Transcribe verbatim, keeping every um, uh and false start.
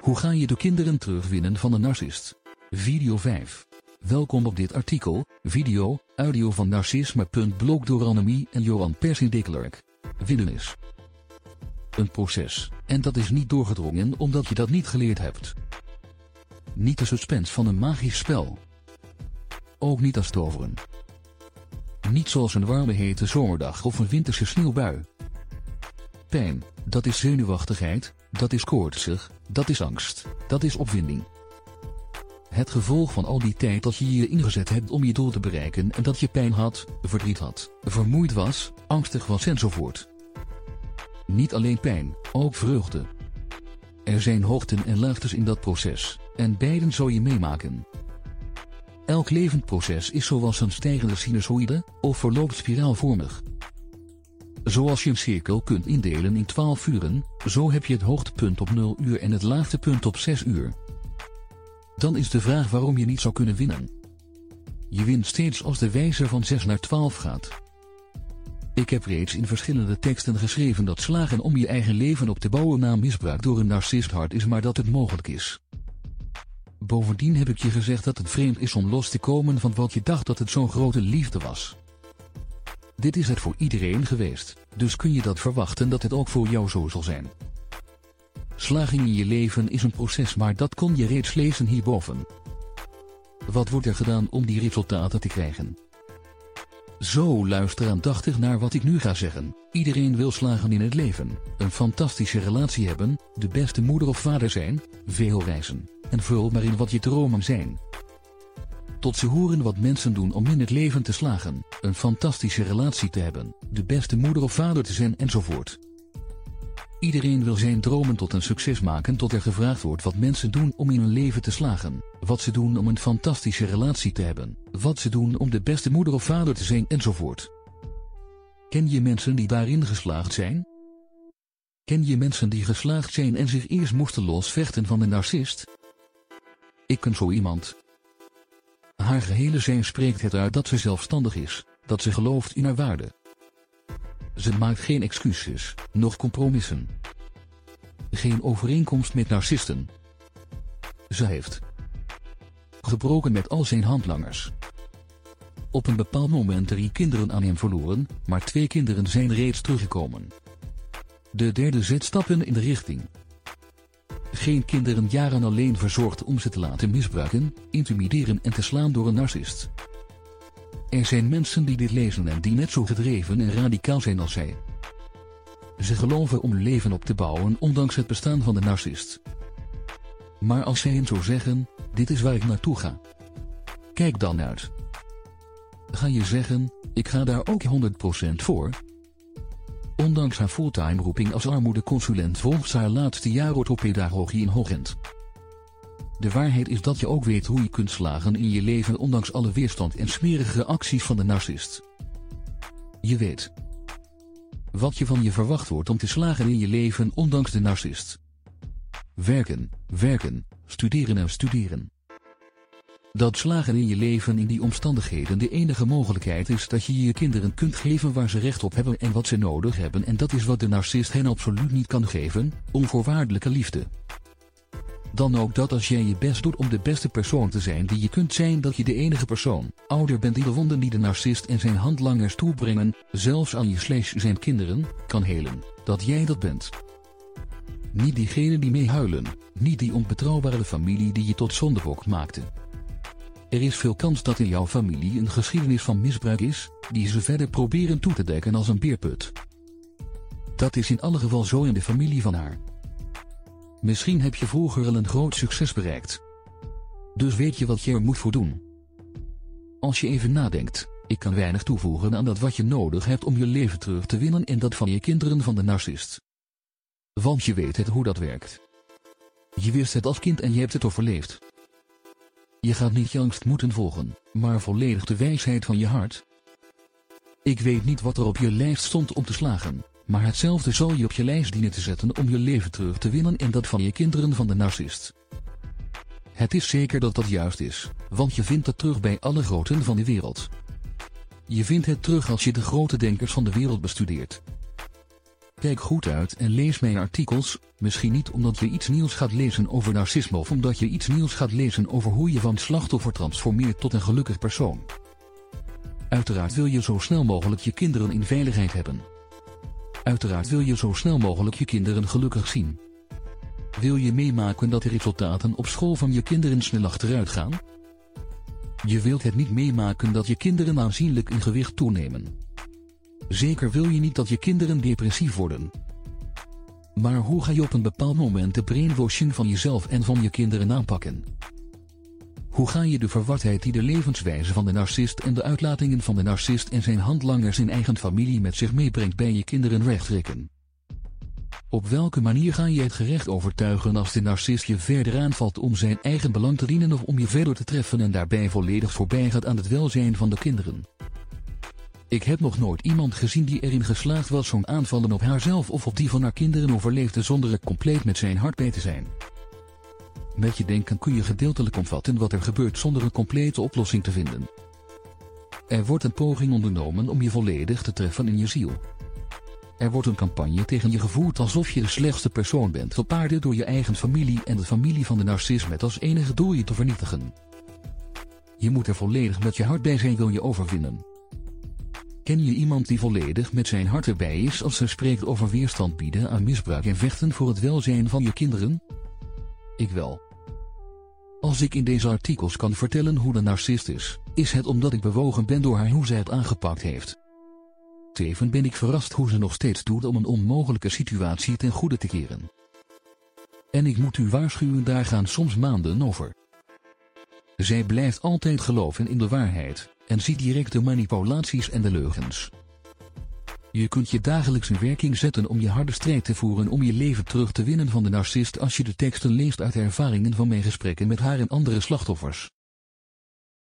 Hoe ga je de kinderen terugwinnen van de narcist? Video vijf. Welkom op dit artikel, video, audio van narcisme punt blog door Annemie en Johan Persing de Klerk. Winnen is een proces, en dat is niet doorgedrongen omdat je dat niet geleerd hebt. Niet de suspense van een magisch spel. Ook niet als toveren. Niet zoals een warme hete zomerdag of een winterse sneeuwbui. Pijn, dat is zenuwachtigheid, dat is koortsig, dat is angst, dat is opwinding. Het gevolg van al die tijd dat je je ingezet hebt om je doel te bereiken en dat je pijn had, verdriet had, vermoeid was, angstig was enzovoort. Niet alleen pijn, ook vreugde. Er zijn hoogten en laagtes in dat proces, en beiden zou je meemaken. Elk levend proces is zoals een stijgende sinusoïde, of verloopt spiraalvormig. Zoals je een cirkel kunt indelen in twaalf uren, zo heb je het hoogtepunt op nul uur en het laagtepunt op zes uur. Dan is de vraag waarom je niet zou kunnen winnen. Je wint steeds als de wijzer van zes naar twaalf gaat. Ik heb reeds in verschillende teksten geschreven dat slagen om je eigen leven op te bouwen na misbruik door een narcist hard is, maar dat het mogelijk is. Bovendien heb ik je gezegd dat het vreemd is om los te komen van wat je dacht dat het zo'n grote liefde was. Dit is het voor iedereen geweest, dus kun je dat verwachten dat het ook voor jou zo zal zijn. Slagen in je leven is een proces, maar dat kon je reeds lezen hierboven. Wat wordt er gedaan om die resultaten te krijgen? Zo, luister aandachtig naar wat ik nu ga zeggen. Iedereen wil slagen in het leven, een fantastische relatie hebben, de beste moeder of vader zijn, veel reizen, en vul maar in wat je dromen zijn. Tot ze horen wat mensen doen om in het leven te slagen, een fantastische relatie te hebben, de beste moeder of vader te zijn enzovoort. Iedereen wil zijn dromen tot een succes maken tot er gevraagd wordt wat mensen doen om in hun leven te slagen, wat ze doen om een fantastische relatie te hebben, wat ze doen om de beste moeder of vader te zijn enzovoort. Ken je mensen die daarin geslaagd zijn? Ken je mensen die geslaagd zijn en zich eerst moesten losvechten van de narcist? Ik ken zo iemand. Haar gehele zijn spreekt het uit dat ze zelfstandig is, dat ze gelooft in haar waarde. Ze maakt geen excuses, noch compromissen. Geen overeenkomst met narcisten. Ze heeft gebroken met al zijn handlangers. Op een bepaald moment drie kinderen aan hem verloren, maar twee kinderen zijn reeds teruggekomen. De derde zet stappen in de richting. Geen kinderen jaren alleen verzorgd om ze te laten misbruiken, intimideren en te slaan door een narcist. Er zijn mensen die dit lezen en die net zo gedreven en radicaal zijn als zij. Ze geloven om hun leven op te bouwen ondanks het bestaan van de narcist. Maar als zij hen zo zeggen, dit is waar ik naartoe ga. Kijk dan uit. Ga je zeggen, ik ga daar ook honderd procent voor? Ondanks haar fulltime roeping als armoedeconsulent volgt ze haar laatste jaar orthopedagogie in Hoogend. De waarheid is dat je ook weet hoe je kunt slagen in je leven ondanks alle weerstand en smerige acties van de narcist. Je weet wat je van je verwacht wordt om te slagen in je leven ondanks de narcist. Werken, werken, studeren en studeren. Dat slagen in je leven in die omstandigheden de enige mogelijkheid is dat je je kinderen kunt geven waar ze recht op hebben en wat ze nodig hebben, en dat is wat de narcist hen absoluut niet kan geven, onvoorwaardelijke liefde. Dan ook dat als jij je best doet om de beste persoon te zijn die je kunt zijn, dat je de enige persoon, ouder bent die de wonden die de narcist en zijn handlangers toebrengen, zelfs aan je slash zijn kinderen, kan helen, dat jij dat bent. Niet diegene die meehuilen, niet die onbetrouwbare familie die je tot zondebok maakte. Er is veel kans dat in jouw familie een geschiedenis van misbruik is, die ze verder proberen toe te dekken als een beerput. Dat is in alle geval zo in de familie van haar. Misschien heb je vroeger al een groot succes bereikt. Dus weet je wat je er moet voor doen. Als je even nadenkt, ik kan weinig toevoegen aan dat wat je nodig hebt om je leven terug te winnen en dat van je kinderen van de narcist. Want je weet het hoe dat werkt. Je wist het als kind en je hebt het overleefd. Je gaat niet je angst moeten volgen, maar volledig de wijsheid van je hart. Ik weet niet wat er op je lijst stond om te slagen, maar hetzelfde zal je op je lijst dienen te zetten om je leven terug te winnen en dat van je kinderen van de narcist. Het is zeker dat dat juist is, want je vindt het terug bij alle groten van de wereld. Je vindt het terug als je de grote denkers van de wereld bestudeert. Kijk goed uit en lees mijn artikels, misschien niet omdat je iets nieuws gaat lezen over narcisme of omdat je iets nieuws gaat lezen over hoe je van slachtoffer transformeert tot een gelukkig persoon. Uiteraard wil je zo snel mogelijk je kinderen in veiligheid hebben. Uiteraard wil je zo snel mogelijk je kinderen gelukkig zien. Wil je meemaken dat de resultaten op school van je kinderen snel achteruit gaan? Je wilt het niet meemaken dat je kinderen aanzienlijk in gewicht toenemen. Zeker wil je niet dat je kinderen depressief worden. Maar hoe ga je op een bepaald moment de brainwashing van jezelf en van je kinderen aanpakken? Hoe ga je de verwardheid die de levenswijze van de narcist en de uitlatingen van de narcist en zijn handlangers in eigen familie met zich meebrengt bij je kinderen rechttrekken? Op welke manier ga je het gerecht overtuigen als de narcist je verder aanvalt om zijn eigen belang te dienen of om je verder te treffen en daarbij volledig voorbij gaat aan het welzijn van de kinderen? Ik heb nog nooit iemand gezien die erin geslaagd was zo'n aanvallen op haarzelf of op die van haar kinderen overleefde zonder er compleet met zijn hart bij te zijn. Met je denken kun je gedeeltelijk omvatten wat er gebeurt zonder een complete oplossing te vinden. Er wordt een poging ondernomen om je volledig te treffen in je ziel. Er wordt een campagne tegen je gevoerd alsof je de slechtste persoon bent op aarde door je eigen familie en de familie van de narcist met als enige doel je te vernietigen. Je moet er volledig met je hart bij zijn wil je overwinnen. Ken je iemand die volledig met zijn hart erbij is als ze spreekt over weerstand bieden aan misbruik en vechten voor het welzijn van je kinderen? Ik wel. Als ik in deze artikels kan vertellen hoe de narcist is, is het omdat ik bewogen ben door haar hoe zij het aangepakt heeft. Tevens ben ik verrast hoe ze nog steeds doet om een onmogelijke situatie ten goede te keren. En ik moet u waarschuwen, daar gaan soms maanden over. Zij blijft altijd geloven in de waarheid, en ziet direct de manipulaties en de leugens. Je kunt je dagelijks in werking zetten om je harde strijd te voeren om je leven terug te winnen van de narcist als je de teksten leest uit de ervaringen van mijn gesprekken met haar en andere slachtoffers.